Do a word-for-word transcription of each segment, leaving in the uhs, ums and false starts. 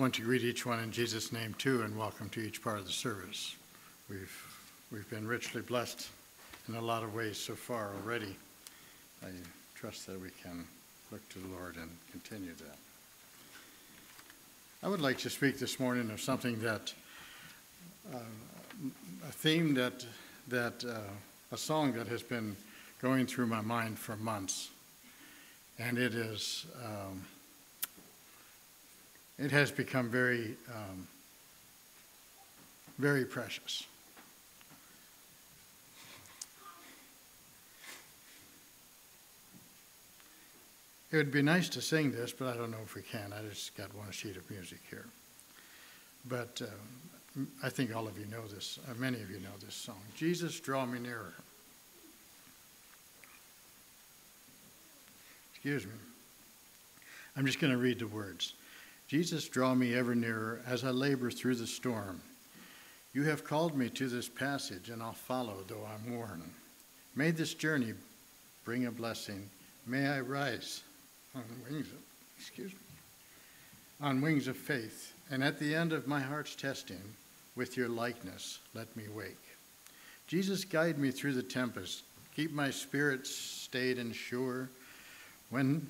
want to greet each one in Jesus' name too, and welcome to each part of the service. We've, we've been richly blessed in a lot of ways so far already. I trust that we can look to the Lord and continue that. I would like to speak this morning of something that, uh, a theme that, that uh, a song that has been going through my mind for months. And it is, um, it has become very, um, very precious. It would be nice to sing this, but I don't know if we can. I just got one sheet of music here. But uh, I think all of you know this, uh, many of you know this song. Jesus, draw me nearer. Excuse me. I'm just going to read the words. Jesus, draw me ever nearer as I labor through the storm. You have called me to this passage, and I'll follow, though I'm worn. May this journey bring a blessing. May I rise on wings of, excuse me, on wings of faith, and at the end of my heart's testing, with your likeness, let me wake. Jesus, guide me through the tempest. Keep my spirit stayed and sure. When,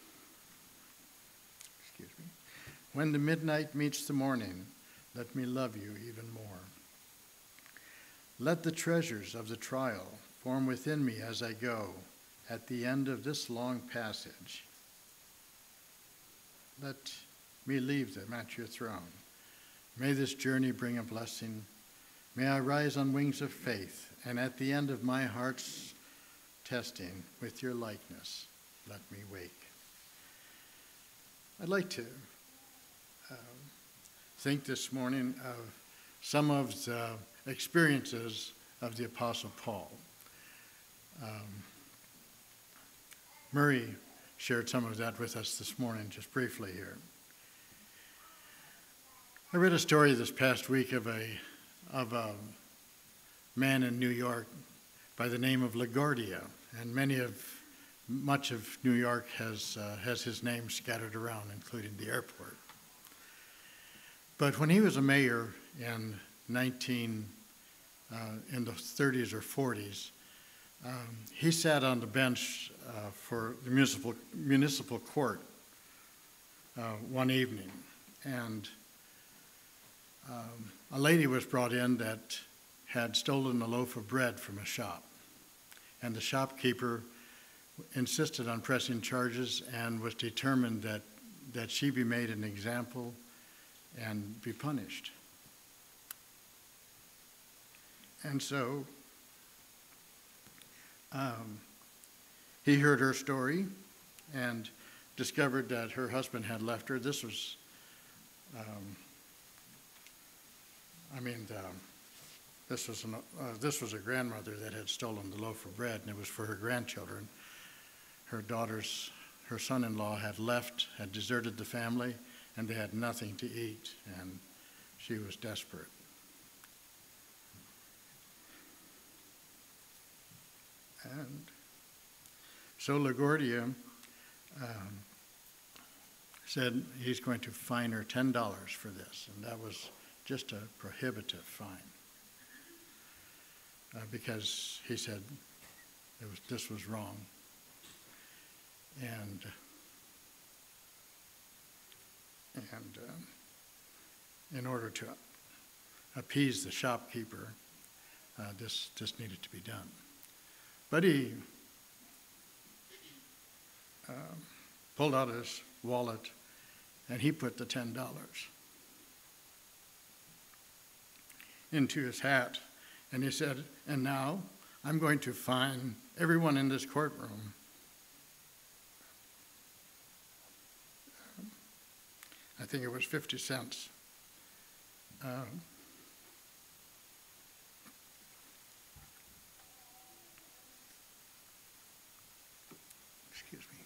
excuse me, when the midnight meets the morning, let me love you even more. Let the treasures of the trial form within me as I go. At the end of this long passage, let me leave them at your throne. May this journey bring a blessing. May I rise on wings of faith, and at the end of my heart's testing, with your likeness, let me wake. I'd like to uh, think this morning of some of the experiences of the Apostle Paul. Um, Murray shared some of that with us this morning, just briefly here. I read a story this past week of a, of a man in New York by the name of LaGuardia, and many of Much of New York has, uh, has his name scattered around, including the airport. But when he was a mayor in nineteen, uh, in the thirties or forties, um, he sat on the bench uh, for the municipal, municipal court uh, one evening, and um, a lady was brought in that had stolen a loaf of bread from a shop, and the shopkeeper insisted on pressing charges and was determined that, that she be made an example and be punished. And so um, he heard her story and discovered that her husband had left her. This was, um, I mean, the, this was, an, uh, this was a grandmother that had stolen the loaf of bread, and it was for her grandchildren. Her daughters, her son-in-law had left, had deserted the family, and they had nothing to eat, and she was desperate. And so LaGuardia um, said he's going to fine her ten dollars for this, and that was just a prohibitive fine, uh, because he said it was, this was wrong. And, and uh, in order to appease the shopkeeper, uh, this, this needed to be done. But he uh, pulled out his wallet and he put the ten dollars into his hat, and he said, and now I'm going to fine everyone in this courtroom I think it was fifty cents. Um, excuse me.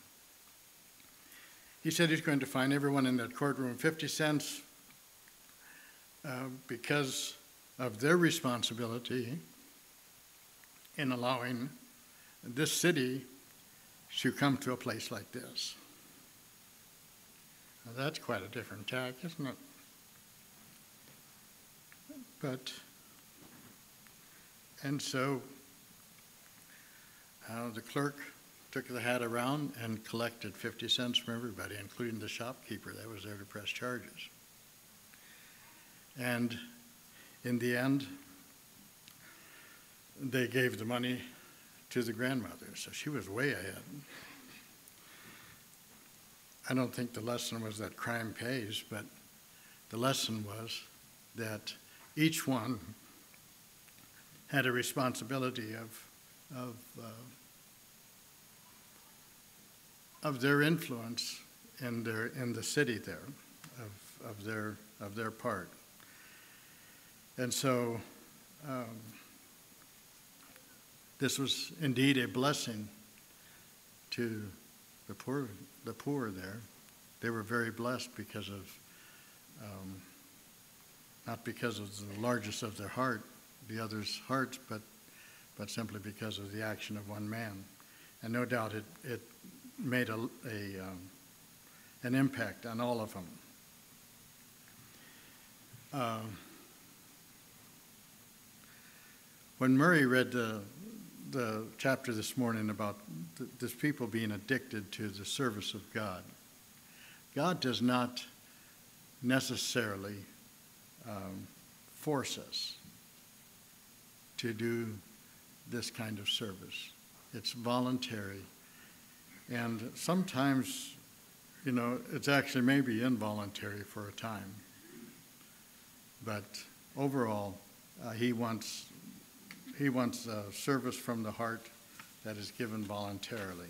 He said he's going to fine everyone in that courtroom fifty cents uh, because of their responsibility in allowing this city to come to a place like this. Now that's quite a different tack, isn't it? but, and so uh, the clerk took the hat around and collected fifty cents from everybody, including the shopkeeper that was there to press charges. And in the end, they gave the money to the grandmother, so she was way ahead. I don't think the lesson was that crime pays, but the lesson was that each one had a responsibility of, of, uh, of their influence in their in the city there, of, of their of their part. And so um, this was indeed a blessing to the poor the poor there. They were very blessed because of um, not because of the largest of their heart, the others' hearts, but but simply because of the action of one man. And no doubt it it made a, a um, an impact on all of them. Uh, when Murray read the, the chapter this morning about th- this people being addicted to the service of God, God does not necessarily um, force us to do this kind of service. It's voluntary. And sometimes, you know, it's actually maybe involuntary for a time. But overall, uh, he wants he wants uh, service from the heart that is given voluntarily.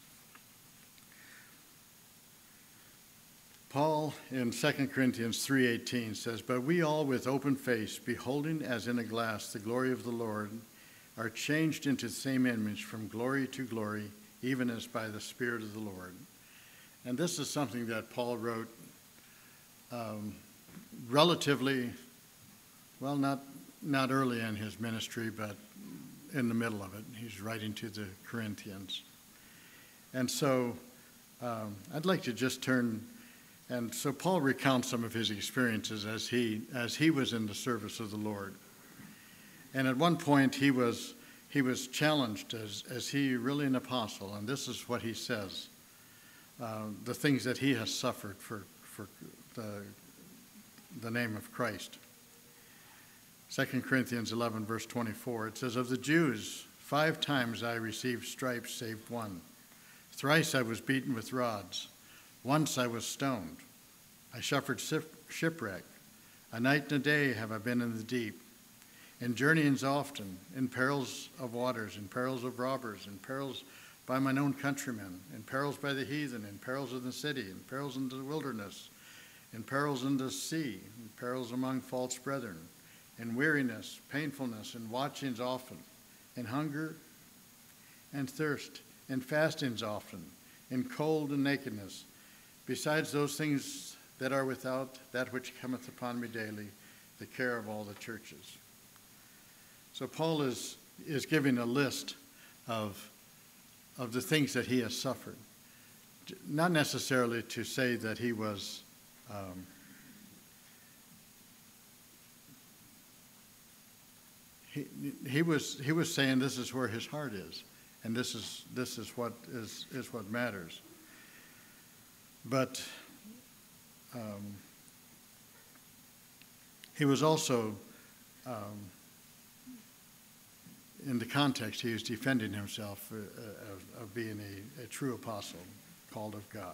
Paul in Second Corinthians three eighteen says, "But we all with open face, beholding as in a glass the glory of the Lord, are changed into the same image from glory to glory, even as by the Spirit of the Lord." And this is something that Paul wrote um, relatively, well, not, not early in his ministry, but in the middle of it. He's writing to the Corinthians. And so um, I'd like to just turn, and so Paul recounts some of his experiences as he, as he was in the service of the Lord. And at one point he was he was challenged as, as he really an apostle, and this is what he says, uh, the things that he has suffered for, for the, the name of Christ. Second Corinthians eleven, verse twenty-four, it says, "Of the Jews, five times I received stripes save one. Thrice I was beaten with rods. Once I was stoned. I suffered shipwreck. A night and a day have I been in the deep. In journeyings often, in perils of waters, in perils of robbers, in perils by mine own countrymen, in perils by the heathen, in perils in the city, in perils in the wilderness, in perils in the sea, in perils among false brethren, in weariness, painfulness, in watchings often, in hunger and thirst, in fastings often, in cold and nakedness, besides those things that are without, that which cometh upon me daily, the care of all the churches." So Paul is, is giving a list of, of the things that he has suffered. Not necessarily to say that he was um, he, he was he was saying this is where his heart is, and this is this is what is, is what matters. But um, he was also um, in the context, he was defending himself uh, of, of being a, a true apostle called of God.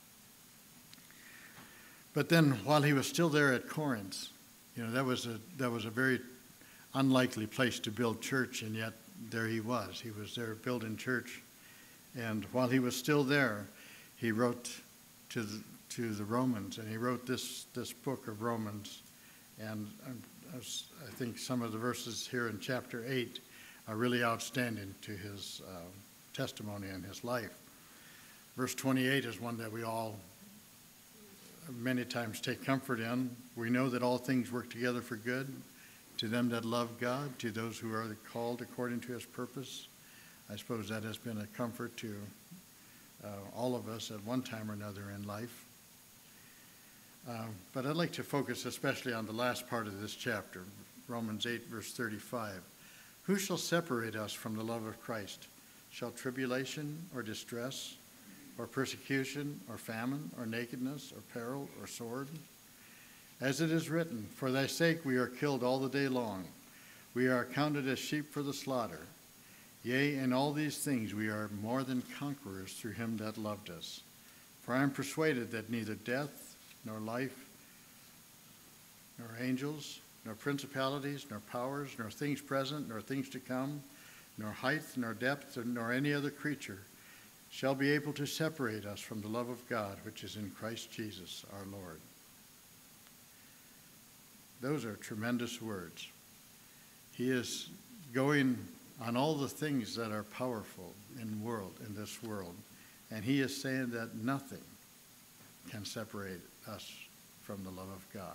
But then while he was still there at Corinth, you know, that was a, that was a very unlikely place to build church, and yet there he was. He was there building church. And while he was still there, he wrote to the, to the Romans, and he wrote this, this book of Romans. And I, I think some of the verses here in chapter eight are really outstanding to his uh, testimony and his life. Verse twenty-eight is one that we all many times take comfort in. "We know that all things work together for good to them that love God, to those who are called according to his purpose." I suppose that has been a comfort to uh, all of us at one time or another in life. Uh, but I'd like to focus especially on the last part of this chapter, Romans eight, verse thirty-five. Who shall separate us from the love of Christ? Shall tribulation or distress or persecution or famine or nakedness or peril or sword? As it is written, for thy sake we are killed all the day long. We are accounted as sheep for the slaughter. Yea, in all these things we are more than conquerors through him that loved us. For I am persuaded that neither death, nor life, nor angels, nor principalities, nor powers, nor things present, nor things to come, nor height, nor depth, nor any other creature shall be able to separate us from the love of God, which is in Christ Jesus our Lord. Those are tremendous words. He is going on all the things that are powerful in world, in this world, and he is saying that nothing can separate us from the love of God.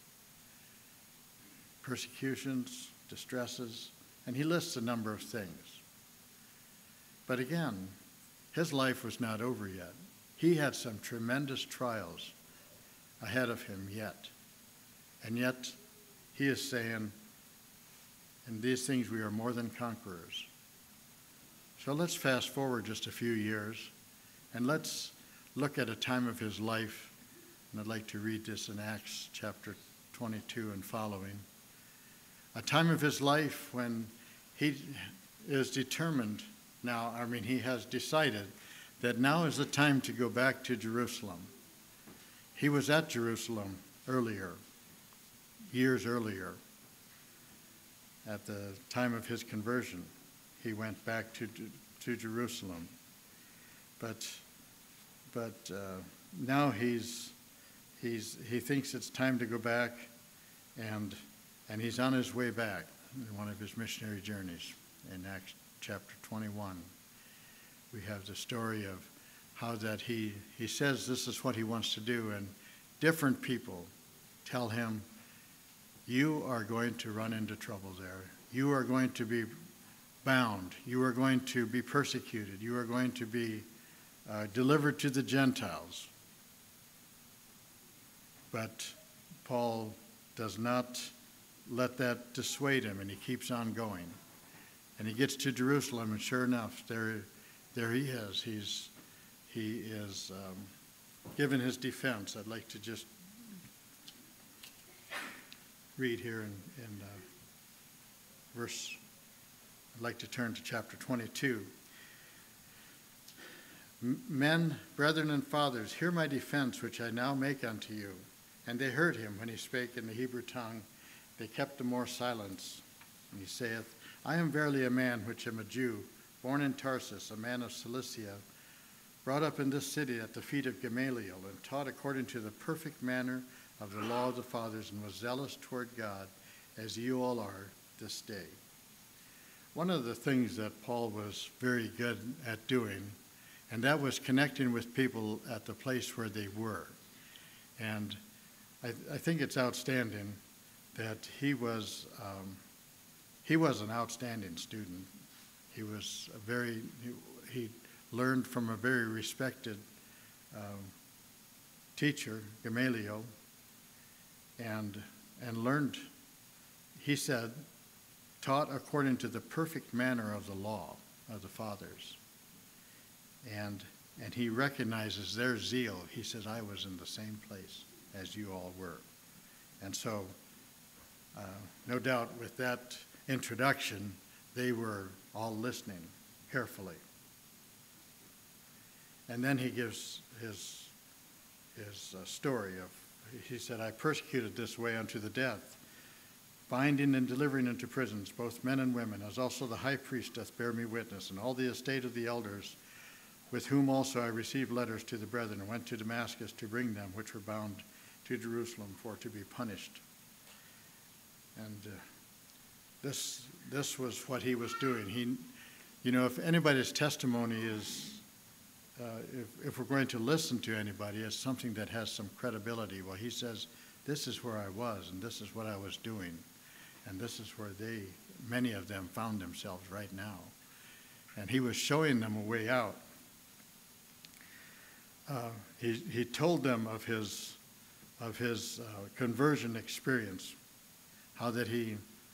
Persecutions, distresses, and he lists a number of things. But again, his life was not over yet. He had some tremendous trials ahead of him yet. And yet, he is saying, in these things we are more than conquerors. So let's fast forward just a few years, and let's look at a time of his life. And I'd like to read this in Acts chapter twenty-two and following. A time of his life when he is determined now, I mean, he has decided that now is the time to go back to Jerusalem. He was at Jerusalem earlier, years earlier. At the time of his conversion, he went back to, to Jerusalem. But, but uh, now he's, he's, he thinks it's time to go back, and, and he's on his way back in one of his missionary journeys. In Acts chapter twenty-one, we have the story of how that he, he says this is what he wants to do, and different people tell him, you are going to run into trouble there. You are going to be bound. You are going to be persecuted. You are going to be uh, delivered to the Gentiles. But Paul does not let that dissuade him, and he keeps on going. And he gets to Jerusalem, and sure enough, there, there he is. He's, he is um, given his defense. I'd like to just read here in, in uh, verse, I'd like to turn to chapter twenty-two. Men, brethren, and fathers, hear my defense, which I now make unto you. And they heard him when he spake in the Hebrew tongue. They kept the more silence. And he saith, I am verily a man which am a Jew, born in Tarsus, a man of Cilicia, brought up in this city at the feet of Gamaliel, and taught according to the perfect manner of the law of the fathers, and was zealous toward God, as you all are this day. One of the things that Paul was very good at doing, and that was connecting with people at the place where they were. And I, I think it's outstanding that he was um, he was an outstanding student. He was a very he, he learned from a very respected um, teacher, Gamaliel, and and learned. He said, taught according to the perfect manner of the law of the fathers. And and he recognizes their zeal. He says, I was in the same place as you all were. And so, uh, no doubt with that introduction, they were all listening carefully. And then he gives his, his uh, story of, he said, I persecuted this way unto the death, binding and delivering into prisons both men and women, as also the high priest doth bear me witness, and all the estate of the elders, with whom also I received letters to the brethren, and went to Damascus to bring them which were bound to Jerusalem for to be punished. And uh, this this was what he was doing. He, you know, if anybody's testimony is, uh, if, if we're going to listen to anybody, it's something that has some credibility. Well, he says, this is where I was, and this is what I was doing, and this is where they, many of them, found themselves right now. And he was showing them a way out. Uh, he, he told them of his, of his uh, conversion experience, how that he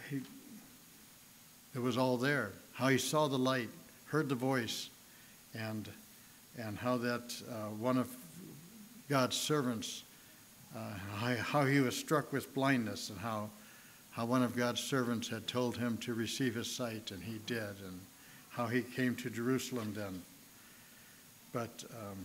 he, it was all there. How he saw the light, heard the voice, and and how that uh, one of God's servants, uh, how, how he was struck with blindness, and how how one of God's servants had told him to receive his sight, and he did, and how he came to Jerusalem then. But um,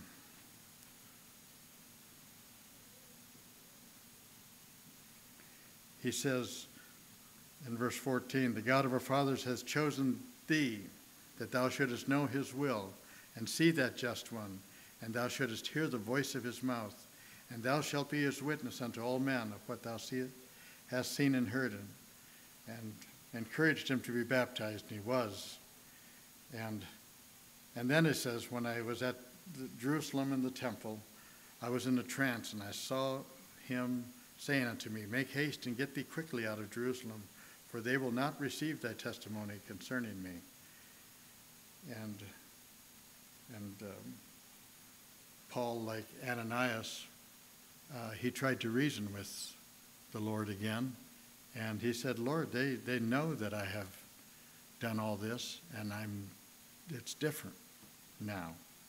he says in verse fourteen, the God of our fathers has chosen thee, that thou shouldest know his will, and see that just one, and thou shouldest hear the voice of his mouth, and thou shalt be his witness unto all men of what thou see, hast seen and heard, and, and encouraged him to be baptized, and he was. And, and then it says, when I was at the Jerusalem in the temple, I was in a trance, and I saw him saying unto me, make haste and get thee quickly out of Jerusalem, for they will not receive thy testimony concerning me. And, and um, Paul, like Ananias, uh, he tried to reason with the Lord again, and he said, Lord, they, they know that I have done all this, and I'm, it's different now.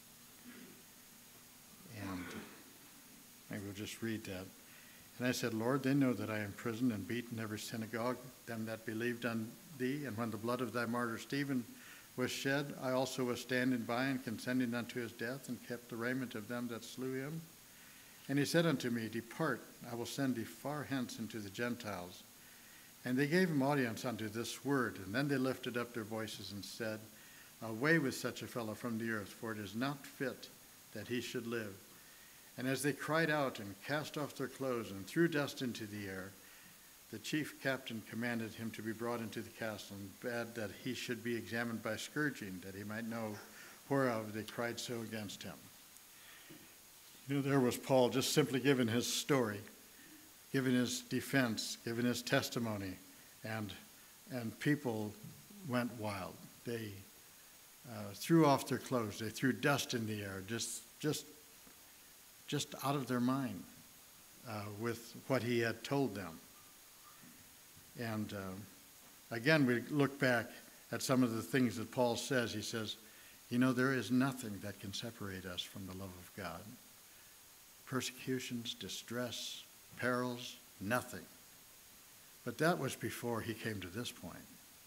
And maybe we'll just read that. And I said, Lord, they know that I am imprisoned and beaten in every synagogue, them that believed on thee. And when the blood of thy martyr Stephen was shed, I also was standing by and consenting unto his death, and kept the raiment of them that slew him. And he said unto me, depart, I will send thee far hence into the Gentiles. And they gave him audience unto this word. And then they lifted up their voices and said, away with such a fellow from the earth, for it is not fit that he should live. And as they cried out and cast off their clothes and threw dust into the air, the chief captain commanded him to be brought into the castle, and bade that he should be examined by scourging, that he might know whereof they cried so against him. You know, there was Paul just simply giving his story, giving his defense, giving his testimony, and and people went wild. They uh, threw off their clothes. They threw dust in the air, just just just out of their mind uh, with what he had told them. And uh, again, we look back at some of the things that Paul says. He says, you know, there is nothing that can separate us from the love of God. Persecutions, distress, perils, nothing. But that was before he came to this point.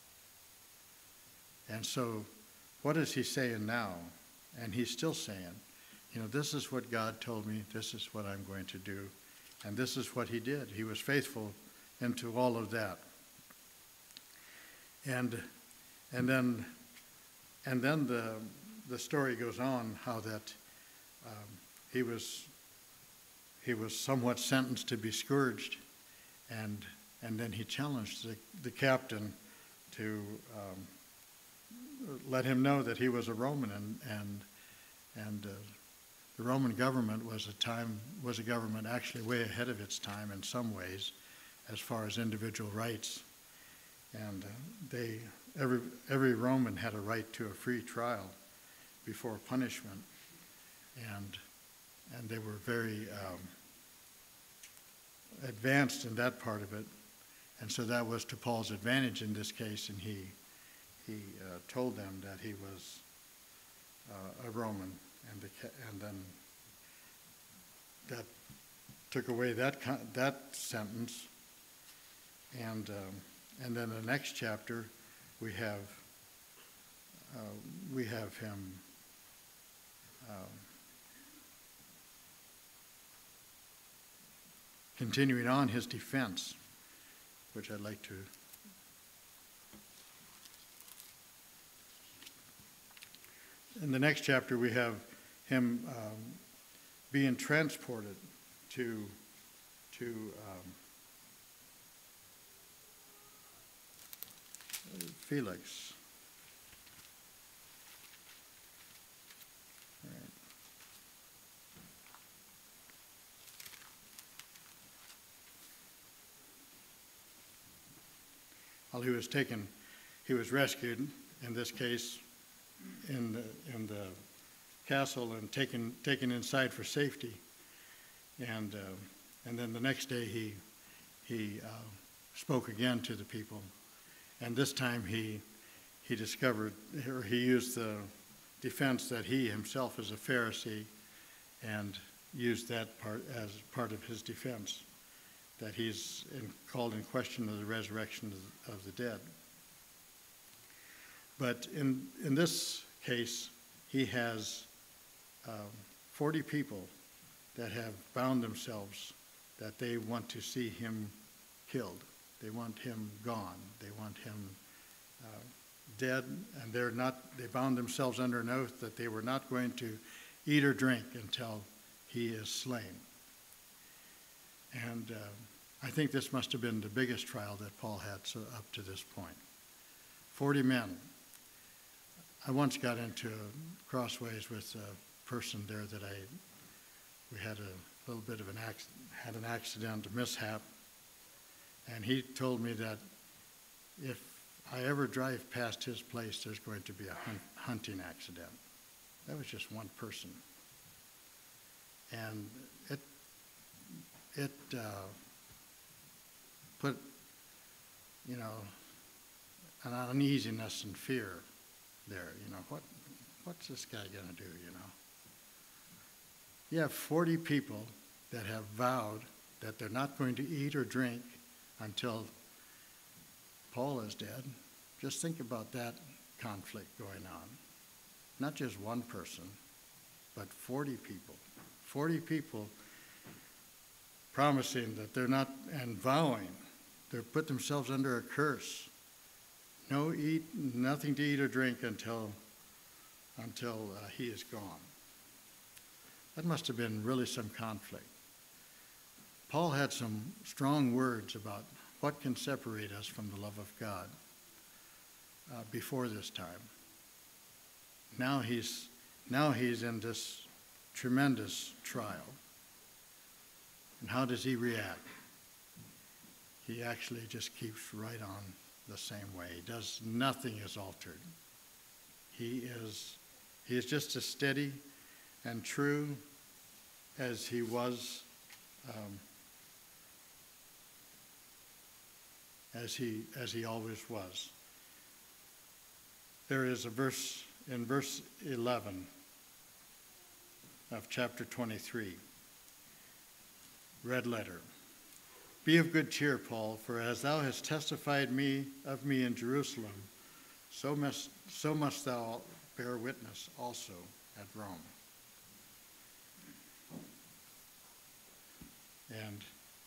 And so what is he saying now? And he's still saying, you know, this is what God told me, this is what I'm going to do, and this is what he did. He was faithful into all of that. And and then and then the the story goes on how that um, he was he was somewhat sentenced to be scourged, and and then he challenged the, the captain to um, let him know that he was a Roman, and and and uh, the Roman government was a time was a government actually way ahead of its time in some ways, as far as individual rights, and uh, they every every Roman had a right to a free trial before punishment, and and they were very um, advanced in that part of it, and so that was to Paul's advantage in this case, and he he uh, told them that he was uh, a Roman. And, the, and then that took away that that sentence, and um, and then the next chapter, we have uh, we have him um, continuing on his defense, which I'd like to. In the next chapter, we have him um, being transported to to um, Felix. All right. While he was taken, he was rescued, in this case, in the in the castle, and taken taken inside for safety, and uh, and then the next day he he uh, spoke again to the people, And this time he, he discovered, or he used the defense that he himself is a Pharisee, and used that part as part of his defense, that he's in, called in question of the resurrection of, of the dead. But in, in this case, he has um, forty people that have bound themselves that they want to see him killed. They want him gone. They want him uh, dead, and they're not, they bound themselves under an oath that they were not going to eat or drink until he is slain. And uh, I think this must have been the biggest trial that Paul had so up to this point. forty men. I once got into a crossways with a person there that I, we had a little bit of an accident, had an accident, a mishap, and he told me that if I ever drive past his place, there's going to be a hunt, hunting accident. That was just one person. And it, it uh, put, you know, an uneasiness and fear there. You know, what, what's this guy going to do, you know? You have forty people that have vowed that they're not going to eat or drink until Paul is dead. Just think about that conflict going on. Not just one person, but forty people. forty people promising that they're not, and vowing, they've put themselves under a curse. No eat, nothing to eat or drink until, until uh, he is gone. That must have been really some conflict. Paul had some strong words about what can separate us from the love of God uh, before this time. Now he's, now he's in this tremendous trial. And how does he react? He actually just keeps right on the same way. He does, nothing is altered. He is, he is just as steady and true as he was, um, as he as he always was. There is a verse in verse eleven of chapter twenty-three, red letter. Be of good cheer, Paul, for as thou hast testified me of me in Jerusalem, so must so must thou bear witness also at Rome. And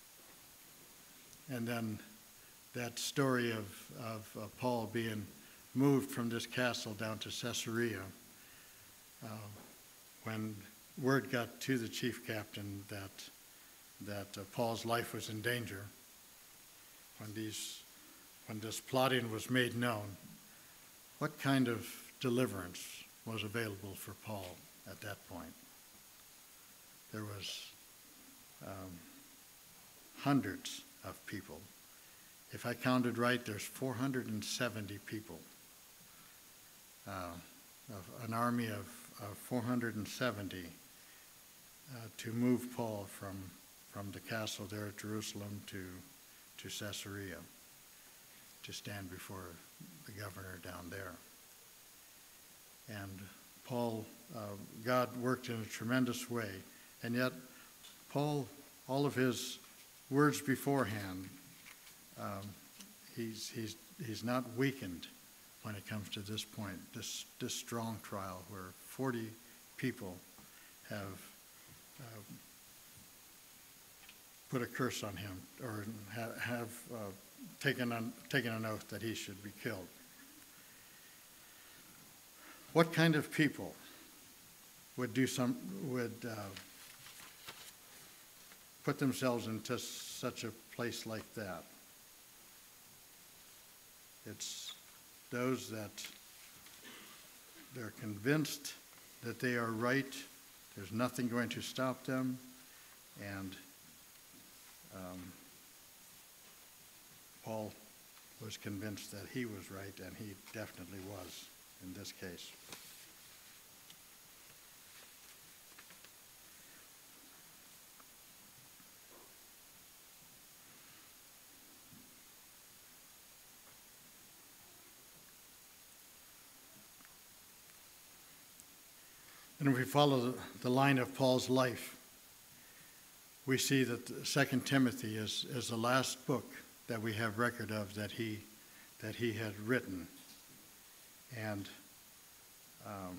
and then that story of, of uh, Paul being moved from this castle down to Caesarea, uh, when word got to the chief captain that that uh, Paul's life was in danger, when these when this plotting was made known, what kind of deliverance was available for Paul at that point? There was um, hundreds of people. If I counted right, there's four hundred seventy people. Uh, of an army of, of four hundred seventy uh, to move Paul from, from the castle there at Jerusalem to, to Caesarea, to stand before the governor down there. And Paul, uh, God worked in a tremendous way, and yet Paul, all of his words beforehand, um, he's, he's, he's not weakened when it comes to this point, this, this strong trial where forty people have uh, put a curse on him, or ha have uh, taken, an, taken an oath that he should be killed. What kind of people would do some, would uh, put themselves into such a place like that? It's those that they're convinced that they are right, there's nothing going to stop them, and um, Paul was convinced that he was right, and he definitely was in this case. And if we follow the line of Paul's life, we see that Second Timothy is, is the last book that we have record of that he, that he had written. And um,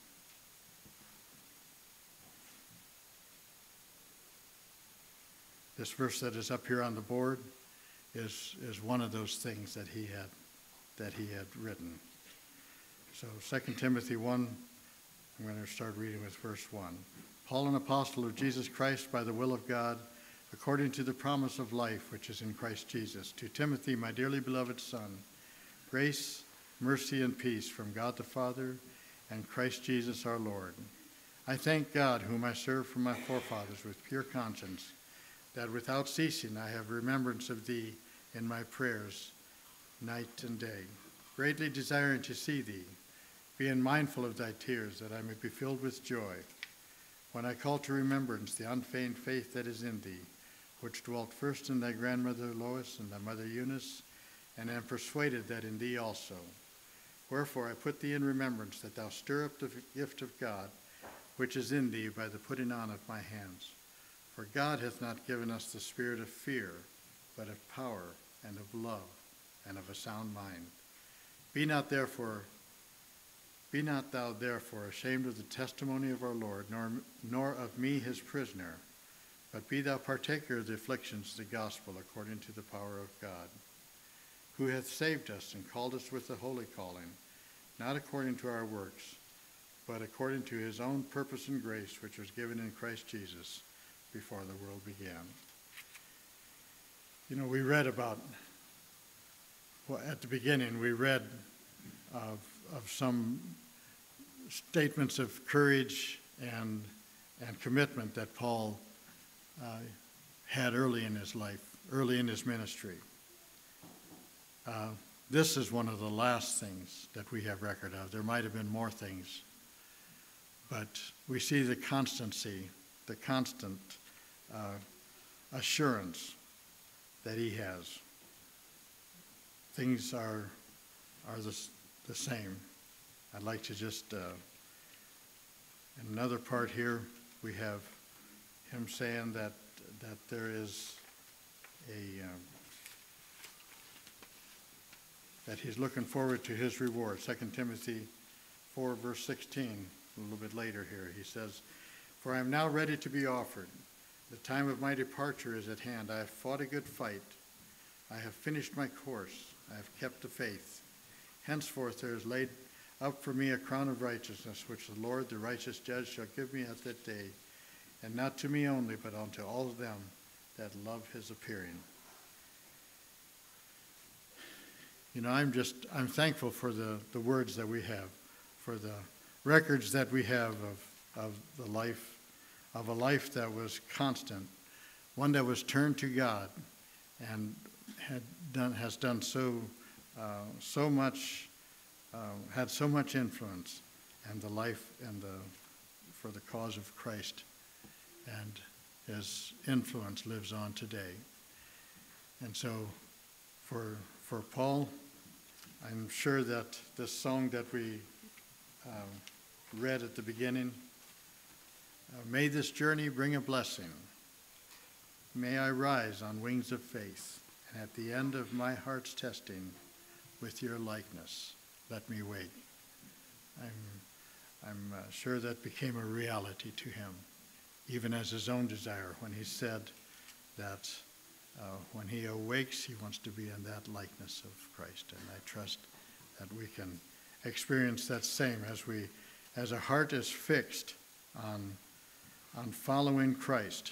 this verse that is up here on the board is, is one of those things that he had, that he had written. So Second Timothy one, I'm going to start reading with verse one. Paul, an apostle of Jesus Christ by the will of God, according to the promise of life which is in Christ Jesus, to Timothy, my dearly beloved son, grace, mercy, and peace from God the Father and Christ Jesus our Lord. I thank God, whom I serve from my forefathers with pure conscience, that without ceasing I have remembrance of thee in my prayers night and day, greatly desiring to see thee, being mindful of thy tears, that I may be filled with joy, when I call to remembrance the unfeigned faith that is in thee, which dwelt first in thy grandmother Lois and thy mother Eunice, and am persuaded that in thee also. Wherefore I put thee in remembrance, that thou stir up the gift of God, which is in thee by the putting on of my hands. For God hath not given us the spirit of fear, but of power and of love and of a sound mind. Be not therefore Be not thou therefore ashamed of the testimony of our Lord, nor, nor of me his prisoner, but be thou partaker of the afflictions of the gospel according to the power of God, who hath saved us and called us with a holy calling, not according to our works, but according to his own purpose and grace, which was given in Christ Jesus before the world began. You know, we read about, well, at the beginning, we read of, of some statements of courage and, and commitment that Paul uh, had early in his life, early in his ministry. Uh, this is one of the last things that we have record of. There might have been more things, but we see the constancy, the constant uh, assurance that he has. Things are, are the, the same. I'd like to just, uh, in another part here, we have him saying that, that there is a, um, that he's looking forward to his reward. Second Timothy four, verse sixteen, a little bit later here, he says, for I am now ready to be offered. The time of my departure is at hand. I have fought a good fight. I have finished my course. I have kept the faith. Henceforth there is laid up for me a crown of righteousness, which the Lord, the righteous judge, shall give me at that day, and not to me only, but unto all of them that love his appearing. You know, I'm just, I'm thankful for the, the words that we have, for the records that we have of, of the life, of a life that was constant, one that was turned to God and had done, has done so, uh, so much, uh, had so much influence, and the life and the, for the cause of Christ, and his influence lives on today. And so, for for Paul, I'm sure that this song that we um, read at the beginning, uh, may this journey bring a blessing. May I rise on wings of faith, and at the end of my heart's testing, with your likeness, let me wait. I'm, I'm uh, sure that became a reality to him, even as his own desire when he said that uh, when he awakes, he wants to be in that likeness of Christ. And I trust that we can experience that same as we, as our heart is fixed on, on following Christ.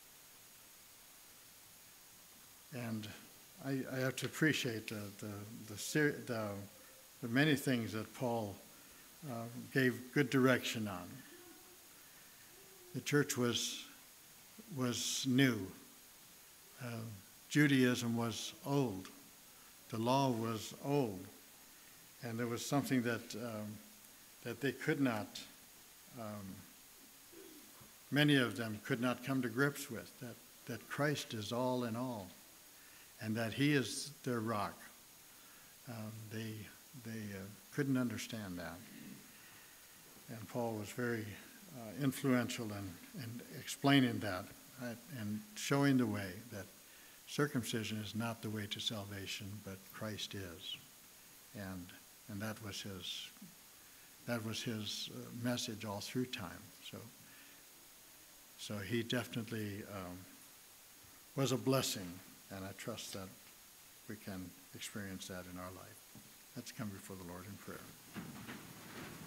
And I, I have to appreciate the, the, the, the, the many things that Paul uh, gave good direction on. The church was, was new. Uh, Judaism was old. The law was old. And there was something that, um, that they could not, um, many of them could not come to grips with, that, that Christ is all in all, and that he is their rock. Um, they they uh, couldn't understand that. And Paul was very, uh, influential in, in explaining that, right, and showing the way that circumcision is not the way to salvation, but Christ is. And and that was his that was his uh, message all through time. So so he definitely um, was a blessing, and I trust that we can experience that in our life. Let's come before the Lord in prayer.